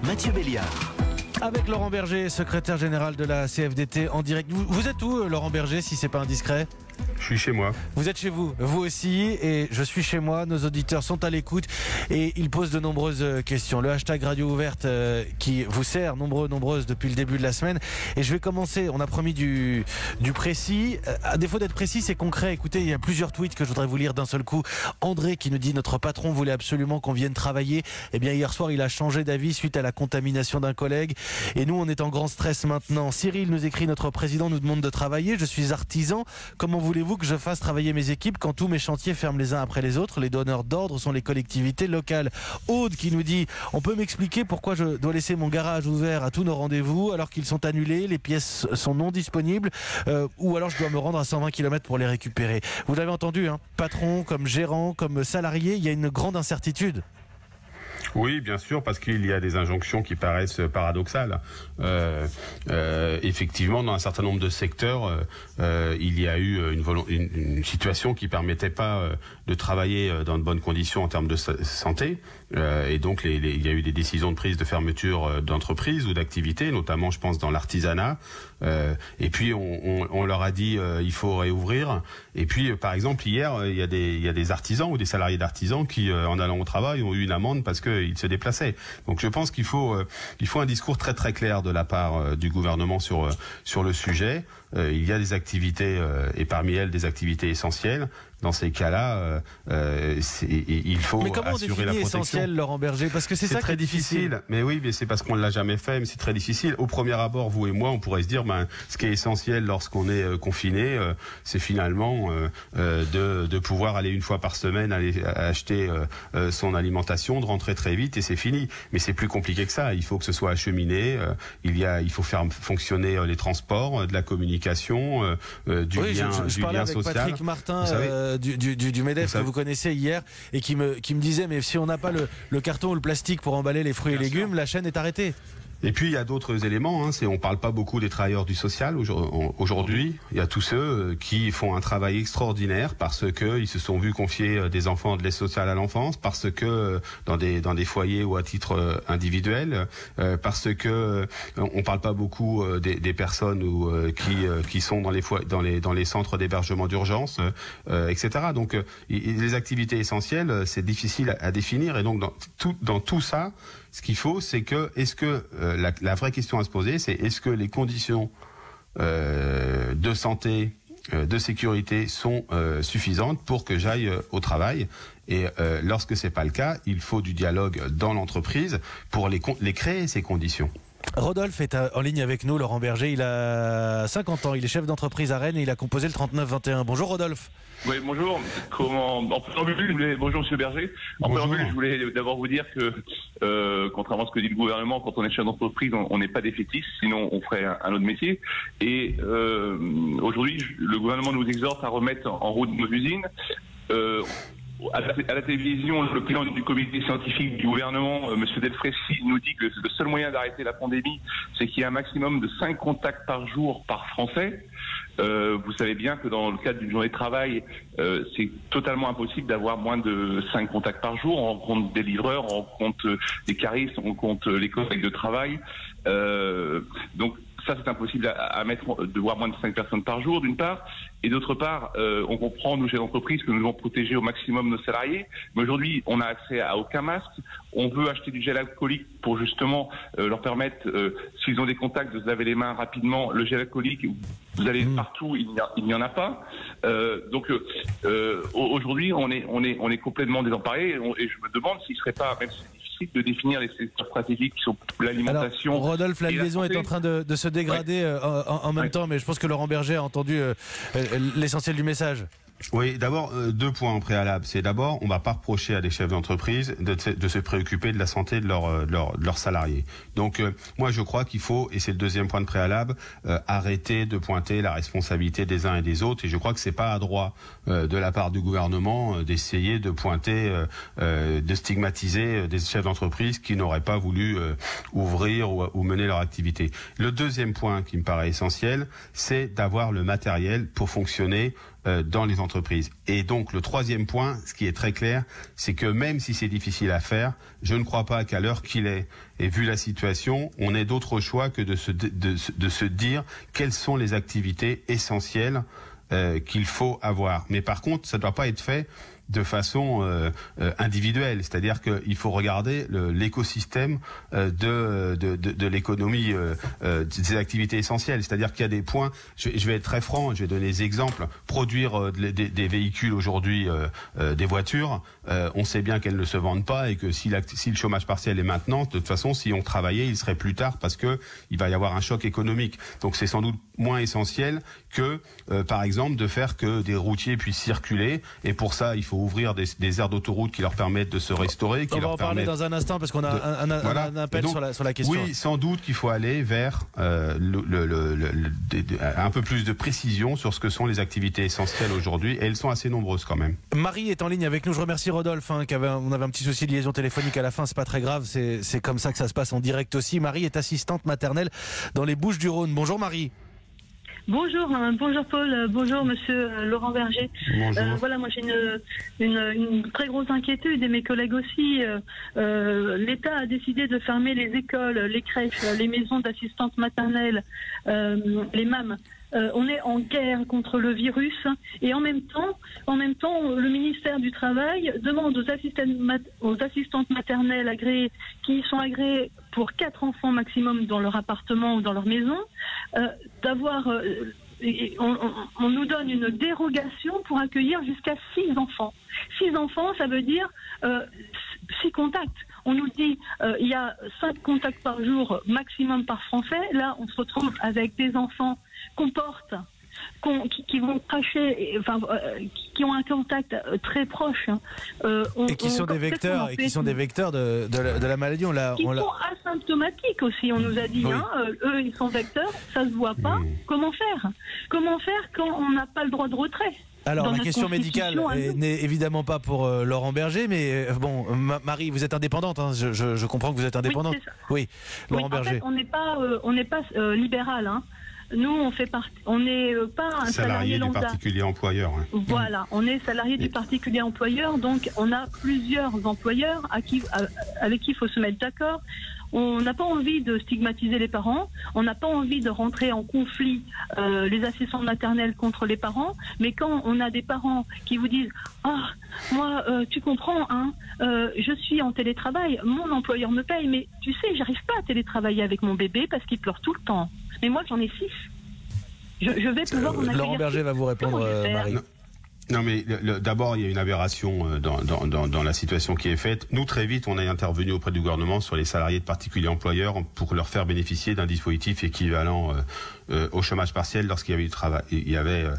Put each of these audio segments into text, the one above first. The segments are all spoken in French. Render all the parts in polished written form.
Mathieu Béliard. Avec Laurent Berger, secrétaire général de la CFDT en direct. Vous êtes où, Laurent Berger, si c'est pas indiscret ? Je suis chez moi. Vous êtes chez vous, vous aussi, et je suis chez moi. Nos auditeurs sont à l'écoute et ils posent de nombreuses questions. Le hashtag Radio Ouverte qui vous sert, nombreuses depuis le début de la semaine. Et je vais commencer, on a promis du précis. À défaut d'être précis, c'est concret. Écoutez, il y a plusieurs tweets que je voudrais vous lire d'un seul coup. André qui nous dit: notre patron voulait absolument qu'on vienne travailler. Eh bien, hier soir, il a changé d'avis suite à la contamination d'un collègue. Et nous, on est en grand stress maintenant. Cyril nous écrit: notre président nous demande de travailler. Je suis artisan. Comment voulez-vous que je fasse travailler mes équipes quand tous mes chantiers ferment les uns après les autres? Les donneurs d'ordre sont les collectivités locales. Aude qui nous dit: on peut m'expliquer pourquoi je dois laisser mon garage ouvert à tous nos rendez-vous alors qu'ils sont annulés, les pièces sont non disponibles, ou alors je dois me rendre à 120 km pour les récupérer. Vous l'avez entendu, hein, patron, comme gérant, comme salarié, il y a une grande incertitude. Oui, bien sûr, parce qu'il y a des injonctions qui paraissent paradoxales. Effectivement, dans un certain nombre de secteurs, il y a eu une situation qui permettait pas de travailler dans de bonnes conditions en termes de santé. Et donc, il y a eu des décisions de prise de fermeture d'entreprises ou d'activités, notamment, je pense, dans l'artisanat. Et puis, on leur a dit il faut réouvrir. Et puis, par exemple, hier, il y a des artisans ou des salariés d'artisans qui, en allant au travail, ont eu une amende parce qu'ils se déplaçaient. Donc, je pense qu'il faut un discours très très clair de la part du gouvernement sur le sujet. Il y a des activités et parmi elles des activités essentielles. Dans ces cas-là, il faut assurer la protection. Mais comment on définit essentiel, Laurent Berger? Parce que c'est ça très difficile. Mais oui, mais c'est parce qu'on ne l'a jamais fait, mais c'est très difficile. Au premier abord, vous et moi, on pourrait se dire, ce qui est essentiel lorsqu'on est confiné, c'est finalement de pouvoir aller une fois par semaine aller acheter son alimentation, de rentrer très vite et c'est fini. Mais c'est plus compliqué que ça. Il faut que ce soit acheminé. Il faut faire fonctionner les transports, de la communication, du lien social. Je parlais avec Patrick Martin du MEDEF que vous connaissez hier et qui me disait: mais si on n'a pas le carton ou le plastique pour emballer les fruits et légumes, la chaîne est arrêtée. Et puis il y a d'autres éléments, on parle pas beaucoup des travailleurs du social aujourd'hui. Il y a tous ceux qui font un travail extraordinaire parce que ils se sont vus confier des enfants de l'aide sociale à l'enfance, parce que dans des foyers ou à titre individuel, parce que on parle pas beaucoup des personnes qui sont dans les centres d'hébergement d'urgence, etc. Donc les activités essentielles, c'est difficile à définir, et donc dans tout ça, ce qu'il faut, c'est que la vraie question à se poser, c'est est-ce que les conditions de santé, de sécurité sont suffisantes pour que j'aille au travail? Et lorsque c'est pas le cas, il faut du dialogue dans l'entreprise pour les créer, ces conditions. Rodolphe est en ligne avec nous, Laurent Berger. Il a 50 ans, il est chef d'entreprise à Rennes et il a composé le 39-21. Bonjour Rodolphe. Oui, bonjour. En préambule, bonjour Monsieur Berger. En préambule, je voulais d'abord vous dire que, contrairement à ce que dit le gouvernement, quand on est chef d'entreprise, on n'est pas des fétiches, sinon on ferait un autre métier. Et aujourd'hui, le gouvernement nous exhorte à remettre en route nos usines. À la télévision, le président du comité scientifique du gouvernement, M. Delfrécy, nous dit que le seul moyen d'arrêter la pandémie, c'est qu'il y ait un maximum de 5 contacts par jour par Français. Vous savez bien que dans le cadre d'une journée de travail, c'est totalement impossible d'avoir moins de 5 contacts par jour. On rencontre des livreurs, on rencontre des caristes, on rencontre les collègues de travail. Donc ça, c'est impossible à mettre, de voir moins de 5 personnes par jour, d'une part. Et d'autre part, on comprend, nous, chez l'entreprise, que nous devons protéger au maximum nos salariés. Mais aujourd'hui, on n'a accès à aucun masque. On veut acheter du gel alcoolique pour justement leur permettre, s'ils ont des contacts, de se laver les mains rapidement. Le gel alcoolique, vous allez partout, il n'y en a pas. Donc aujourd'hui, on est complètement désemparés. Et je me demande s'il ne serait pas, même si c'est difficile, de définir les secteurs stratégiques qui sont l'alimentation. Alors, Rodolphe, la liaison est en train de se dégrader en même temps, mais je pense que Laurent Berger a entendu l'essentiel du message. Oui, d'abord, 2 points en préalable. C'est d'abord, on ne va pas reprocher à des chefs d'entreprise de se préoccuper de la santé de leurs salariés. Donc, moi, je crois qu'il faut, et c'est le 2e point de préalable, arrêter de pointer la responsabilité des uns et des autres. Et je crois que c'est pas à droit de la part du gouvernement d'essayer de pointer, de stigmatiser des chefs d'entreprise qui n'auraient pas voulu ouvrir ou mener leur activité. Le 2e point qui me paraît essentiel, c'est d'avoir le matériel pour fonctionner dans les entreprises. Et donc le troisième point, ce qui est très clair, c'est que même si c'est difficile à faire, je ne crois pas qu'à l'heure qu'il est, et vu la situation, on ait d'autre choix que de se dire quelles sont les activités essentielles qu'il faut avoir. Mais par contre, ça ne doit pas être fait de façon individuelle, c'est-à-dire qu'il faut regarder l'écosystème de l'économie des activités essentielles, c'est-à-dire qu'il y a des points, je vais être très franc, je vais donner des exemples, produire des véhicules aujourd'hui, des voitures, on sait bien qu'elles ne se vendent pas et que si le chômage partiel est maintenant, de toute façon, si on travaillait, il serait plus tard parce que il va y avoir un choc économique. Donc c'est sans doute moins essentiel que, par exemple, de faire que des routiers puissent circuler, et pour ça, il faut ouvrir des aires d'autoroute qui leur permettent de se restaurer. On va en parler dans un instant parce qu'on a un appel donc, sur la question. Oui, sans doute qu'il faut aller vers un peu plus de précision sur ce que sont les activités essentielles aujourd'hui, et elles sont assez nombreuses quand même. Marie est en ligne avec nous. Je remercie Rodolphe, on avait un petit souci de liaison téléphonique à la fin, c'est pas très grave, c'est comme ça que ça se passe en direct aussi. Marie est assistante maternelle dans les Bouches-du-Rhône. Bonjour Marie. Bonjour Paul, bonjour Monsieur Laurent Berger. Voilà, moi j'ai une très grosse inquiétude et mes collègues aussi. L'État a décidé de fermer les écoles, les crèches, les maisons d'assistantes maternelles, les MAM. On est en guerre contre le virus et en même temps, le ministère du Travail demande aux assistantes maternelles agréées qui sont agréées pour 4 enfants maximum dans leur appartement ou dans leur maison, d'avoir... on nous donne une dérogation pour accueillir jusqu'à 6 enfants. 6 enfants, ça veut dire 6 contacts. On nous dit il y a 5 contacts par jour maximum par Français. Là, on se retrouve avec des enfants qu'on porte, qui vont cracher, qui ont un contact très proche. Et qui sont des vecteurs, de la maladie. Qui sont asymptomatiques aussi, on nous a dit. Oui. Eux, ils sont vecteurs, ça se voit pas. Comment faire quand on n'a pas le droit de retrait? Alors, la question médicale n'est évidemment pas pour Laurent Berger, mais bon, Marie, vous êtes indépendante, hein, je comprends que vous êtes indépendante. Oui, Laurent Berger. En fait, on n'est pas libéral, hein. Nous, on n'est pas un salarié du particulier employeur. Hein. Voilà, on est salarié du particulier employeur, donc on a plusieurs employeurs avec qui il faut se mettre d'accord. On n'a pas envie de stigmatiser les parents, on n'a pas envie de rentrer en conflit les assistants maternels contre les parents, mais quand on a des parents qui vous disent « Ah, moi, tu comprends, hein, je suis en télétravail, mon employeur me paye, mais tu sais, j'arrive pas à télétravailler avec mon bébé parce qu'il pleure tout le temps. Mais moi, j'en ai 6. Je vais pouvoir en accueillir. » Laurent Berger va vous répondre, Marie. Non, mais d'abord, il y a une aberration dans la situation qui est faite. Nous, très vite, on est intervenu auprès du gouvernement sur les salariés de particuliers employeurs pour leur faire bénéficier d'un dispositif équivalent au chômage partiel lorsqu'il y avait du travail. Ils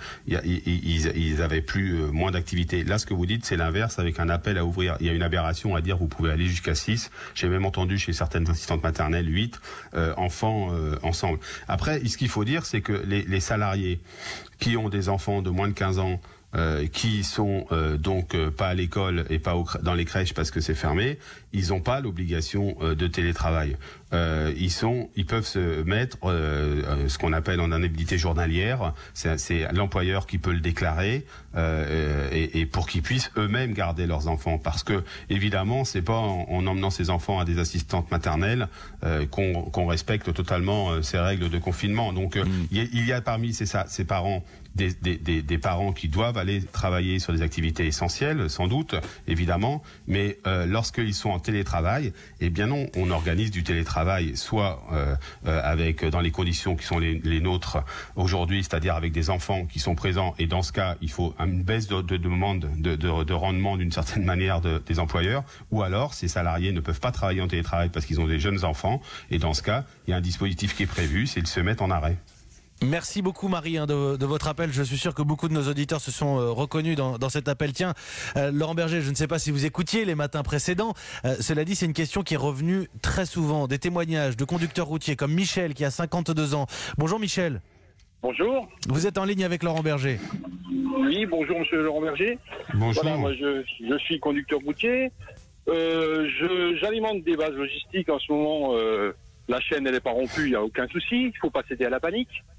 avaient moins d'activité. Là, ce que vous dites, c'est l'inverse, avec un appel à ouvrir. Il y a une aberration à dire vous pouvez aller jusqu'à 6. J'ai même entendu chez certaines assistantes maternelles 8 enfants ensemble. Après, ce qu'il faut dire, c'est que les salariés qui ont des enfants de moins de 15 ans, qui sont donc pas à l'école et pas dans les crèches parce que c'est fermé, ils n'ont pas l'obligation de télétravail. Ils peuvent se mettre ce qu'on appelle en indemnité journalière. C'est l'employeur qui peut le déclarer et pour qu'ils puissent eux-mêmes garder leurs enfants. Parce que évidemment, c'est pas en emmenant ses enfants à des assistantes maternelles qu'on respecte totalement ces règles de confinement. Donc il y a parmi ces parents des parents qui doivent aller travailler sur des activités essentielles, sans doute, évidemment, mais lorsqu'ils sont en télétravail, eh bien non, on organise du télétravail, soit avec dans les conditions qui sont les nôtres aujourd'hui, c'est-à-dire avec des enfants qui sont présents, et dans ce cas, il faut une baisse de demande de rendement d'une certaine manière des employeurs, ou alors ces salariés ne peuvent pas travailler en télétravail parce qu'ils ont des jeunes enfants, et dans ce cas, il y a un dispositif qui est prévu, c'est de se mettre en arrêt. Merci beaucoup Marie de votre appel. Je suis sûr que beaucoup de nos auditeurs se sont reconnus dans cet appel. Tiens, Laurent Berger, je ne sais pas si vous écoutiez les matins précédents. Cela dit, c'est une question qui est revenue très souvent. Des témoignages de conducteurs routiers comme Michel qui a 52 ans. Bonjour Michel. Bonjour. Vous êtes en ligne avec Laurent Berger. Oui, bonjour Monsieur Laurent Berger. Bonjour. Voilà, moi je suis conducteur routier. J'alimente des bases logistiques en ce moment. La chaîne elle n'est pas rompue, il n'y a aucun souci. Il ne faut pas céder à la panique.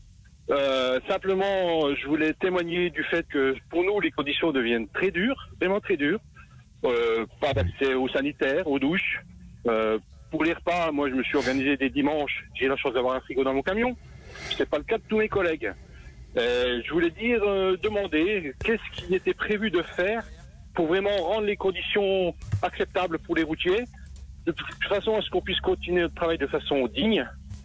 Simplement, je voulais témoigner du fait que pour nous, les conditions deviennent très dures, vraiment très dures. Pas d'accès aux sanitaires, aux douches. Pour les repas, moi, je me suis organisé des dimanches. J'ai la chance d'avoir un frigo dans mon camion. C'est pas le cas de tous mes collègues. Je voulais demander qu'est-ce qui était prévu de faire pour vraiment rendre les conditions acceptables pour les routiers, de toute façon à ce qu'on puisse continuer notre travail de façon digne.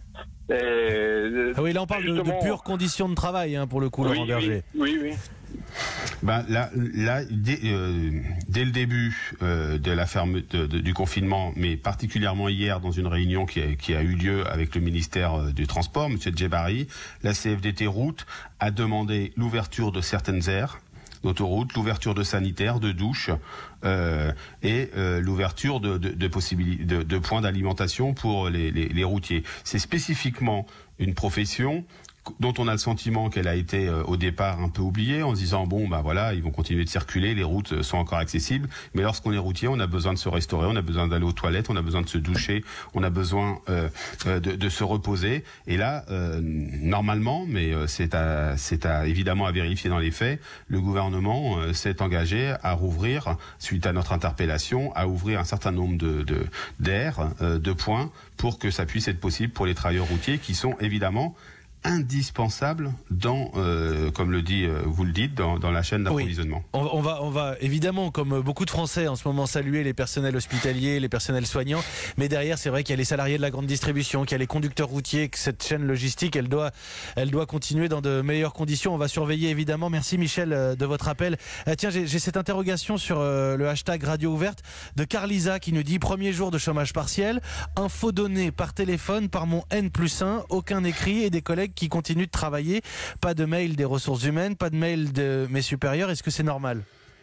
Ah oui, là on parle de pures conditions de travail, pour le coup, Laurent Berger. Oui. Ben là, dès le début de la du confinement, mais particulièrement hier dans une réunion qui a eu lieu avec le ministère du Transport, M. Djebari, la CFDT Route a demandé l'ouverture de certaines aires d'autoroute, l'ouverture de sanitaires, de douches et l'ouverture de points d'alimentation pour les routiers. C'est spécifiquement une profession dont on a le sentiment qu'elle a été au départ un peu oubliée en se disant bon bah voilà, ils vont continuer de circuler, les routes sont encore accessibles, mais lorsqu'on est routier, on a besoin de se restaurer, on a besoin d'aller aux toilettes, on a besoin de se doucher, on a besoin de se reposer, et là normalement, mais c'est évidemment à vérifier dans les faits, le gouvernement s'est engagé à rouvrir, suite à notre interpellation, à ouvrir un certain nombre d'aires, de points, pour que ça puisse être possible pour les travailleurs routiers qui sont évidemment indispensable dans, comme vous le dites, dans la chaîne d'approvisionnement. Oui. On va évidemment, comme beaucoup de Français en ce moment, saluer les personnels hospitaliers, les personnels soignants, mais derrière c'est vrai qu'il y a les salariés de la grande distribution, qu'il y a les conducteurs routiers, que cette chaîne logistique elle doit continuer dans de meilleures conditions. On va surveiller évidemment. Merci Michel de votre appel. Tiens, j'ai cette interrogation sur le hashtag Radio Ouverte de Carlisa qui nous dit: premier jour de chômage partiel, info donnée par téléphone par mon N+1, aucun écrit et des collègues qui continuent de travailler, pas de mail des ressources humaines, pas de mail de mes supérieurs. Est-ce que c'est normal ?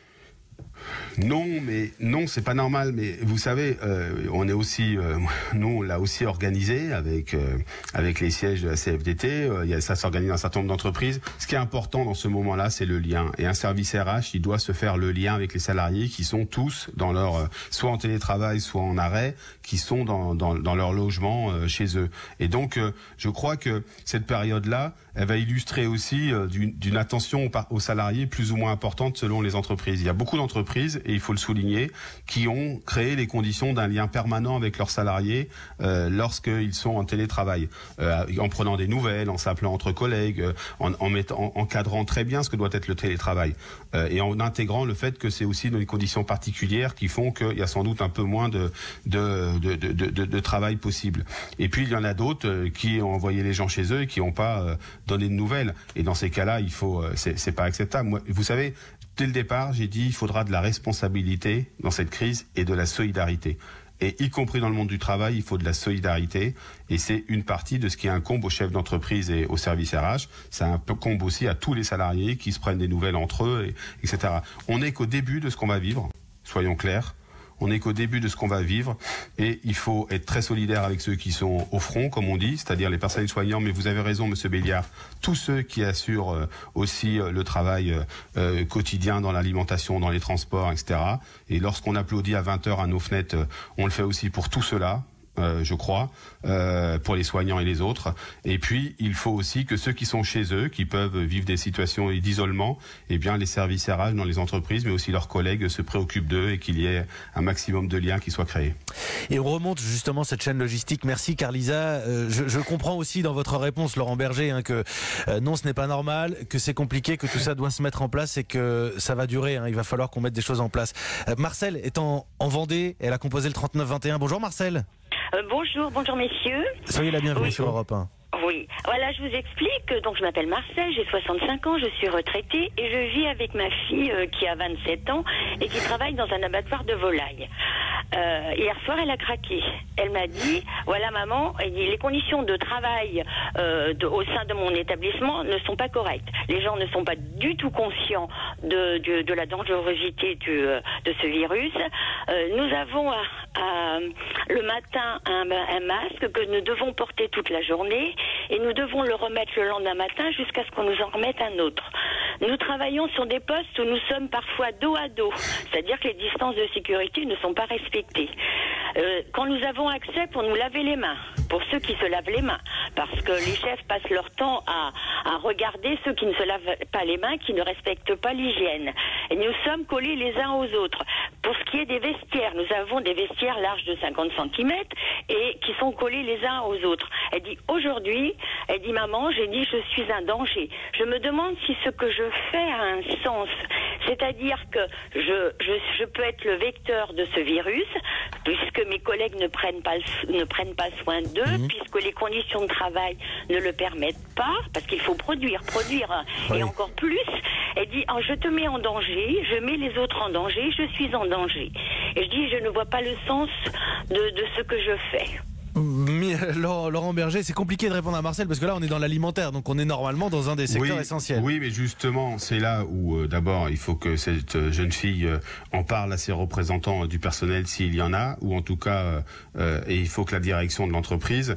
Non, c'est pas normal. Mais vous savez, on est aussi, nous, on l'a aussi organisé avec les sièges de la CFDT. Ça s'organise dans un certain nombre d'entreprises. Ce qui est important dans ce moment-là, c'est le lien. Et un service RH, il doit se faire le lien avec les salariés qui sont tous dans leur, soit en télétravail, soit en arrêt, qui sont dans leur logement chez eux. Et donc, je crois que cette période-là, elle va illustrer aussi d'une attention aux salariés plus ou moins importante selon les entreprises. Il y a beaucoup d'entreprises, et il faut le souligner, qui ont créé les conditions d'un lien permanent avec leurs salariés lorsqu'ils sont en télétravail, en prenant des nouvelles, en s'appelant entre collègues, en encadrant très bien ce que doit être le télétravail, et en intégrant le fait que c'est aussi dans des conditions particulières qui font qu'il y a sans doute un peu moins de travail possible. Et puis il y en a d'autres qui ont envoyé les gens chez eux et qui n'ont pas donné de nouvelles. Et dans ces cas-là, c'est pas acceptable. Moi, vous savez, dès le départ, j'ai dit il faudra de la responsabilité dans cette crise et de la solidarité. Et y compris dans le monde du travail, il faut de la solidarité. Et c'est une partie de ce qui incombe aux chefs d'entreprise et aux services RH. Ça incombe aussi à tous les salariés qui se prennent des nouvelles entre eux, etc. On n'est qu'au début de ce qu'on va vivre, soyons clairs. On n'est qu'au début de ce qu'on va vivre, et il faut être très solidaire avec ceux qui sont au front, comme on dit, c'est-à-dire les personnels soignants, mais vous avez raison, Monsieur Béliard, tous ceux qui assurent aussi le travail quotidien dans l'alimentation, dans les transports, etc. Et lorsqu'on applaudit à 20h à nos fenêtres, on le fait aussi pour tout cela. Je crois, pour les soignants et les autres. Et puis, il faut aussi que ceux qui sont chez eux, qui peuvent vivre des situations d'isolement, eh bien, les services RH dans les entreprises, mais aussi leurs collègues se préoccupent d'eux et qu'il y ait un maximum de liens qui soient créés. Et on remonte justement cette chaîne logistique. Merci Carlisa. Je comprends aussi dans votre réponse, Laurent Berger, que non, ce n'est pas normal, que c'est compliqué, que tout ça doit se mettre en place et que ça va durer. Il va falloir qu'on mette des choses en place. Marcel est en Vendée. Elle a composé le 3921. Bonjour Marcel. Bonjour messieurs. Soyez la bienvenue sur Europe 1. Oui, voilà, je vous explique. Donc, je m'appelle Marcel, j'ai 65 ans, je suis retraitée et je vis avec ma fille qui a 27 ans et qui travaille dans un abattoir de volailles. Hier soir, elle a craqué. Elle m'a dit, voilà maman, les conditions de travail au sein de mon établissement ne sont pas correctes. Les gens ne sont pas du tout conscients de la dangerosité de ce virus. Nous avons le matin un masque que nous devons porter toute la journée et nous devons le remettre le lendemain matin jusqu'à ce qu'on nous en remette un autre. Nous travaillons sur des postes où nous sommes parfois dos à dos, c'est-à-dire que les distances de sécurité ne sont pas respectées. quand nous avons accès pour nous laver les mains, pour ceux qui se lavent les mains, parce que les chefs passent leur temps à regarder ceux qui ne se lavent pas les mains, qui ne respectent pas l'hygiène. Et nous sommes collés les uns aux autres. Pour ce qui est des vestiaires, nous avons des vestiaires larges de 50 cm et qui sont collés les uns aux autres. Elle dit aujourd'hui, elle dit maman, j'ai dit je suis un danger. Je me demande si ce que je fais a un sens. C'est-à-dire que je peux être le vecteur de ce virus, puisque mes collègues ne prennent pas soin d'eux, puisque les conditions de travail ne le permettent pas, parce qu'il faut produire, oui. et encore plus. Elle dit, je te mets en danger, je mets les autres en danger, je suis en danger. Et je dis, je ne vois pas le sens de ce que je fais. Laurent Berger, c'est compliqué de répondre à Marcel parce que là on est dans l'alimentaire, donc on est normalement dans un des secteurs essentiels. Oui, mais justement c'est là où d'abord il faut que cette jeune fille en parle à ses représentants du personnel s'il y en a, ou en tout cas et il faut que la direction de l'entreprise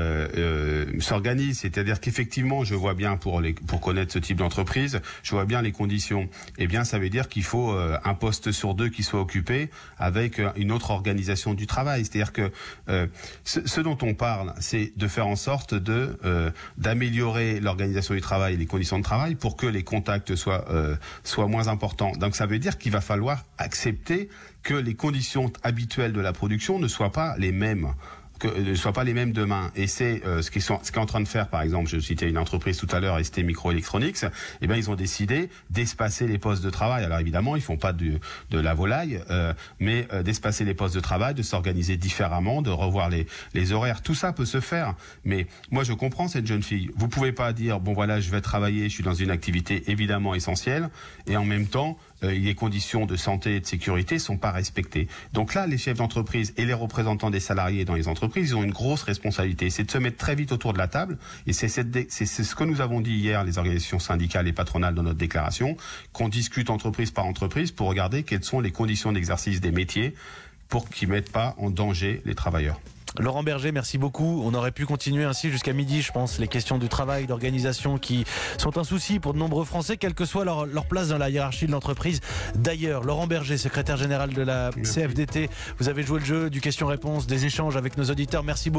s'organise. C'est-à-dire qu'effectivement je vois bien pour connaître ce type d'entreprise, je vois bien les conditions. Eh bien ça veut dire qu'il faut un poste sur 2 qui soit occupé avec une autre organisation du travail. C'est-à-dire que ce dont on parle, c'est de faire en sorte d'améliorer l'organisation du travail et les conditions de travail pour que les contacts soient moins importants. Donc ça veut dire qu'il va falloir accepter que les conditions habituelles de la production ne soient pas les mêmes. Que ne soient pas les mêmes demain. Et c'est ce qu'est en train de faire, par exemple, je citais une entreprise tout à l'heure, ST Microelectronics, eh bien ils ont décidé d'espacer les postes de travail. Alors évidemment, ils font pas de la volaille, mais d'espacer les postes de travail, de s'organiser différemment, de revoir les horaires. Tout ça peut se faire. Mais moi, je comprends cette jeune fille. Vous pouvez pas dire, bon voilà, je vais travailler, je suis dans une activité évidemment essentielle, et en même temps, les conditions de santé et de sécurité sont pas respectées. Donc là, les chefs d'entreprise et les représentants des salariés dans les entreprises, ils ont une grosse responsabilité. C'est de se mettre très vite autour de la table. Et c'est ce que nous avons dit hier, les organisations syndicales et patronales dans notre déclaration, qu'on discute entreprise par entreprise pour regarder quelles sont les conditions d'exercice des métiers pour qu'ils mettent pas en danger les travailleurs. Laurent Berger, merci beaucoup. On aurait pu continuer ainsi jusqu'à midi, je pense. Les questions du travail, d'organisation qui sont un souci pour de nombreux Français, quelle que soit leur place dans la hiérarchie de l'entreprise. D'ailleurs, Laurent Berger, secrétaire général de la CFDT, vous avez joué le jeu du question-réponse, des échanges avec nos auditeurs. Merci beaucoup.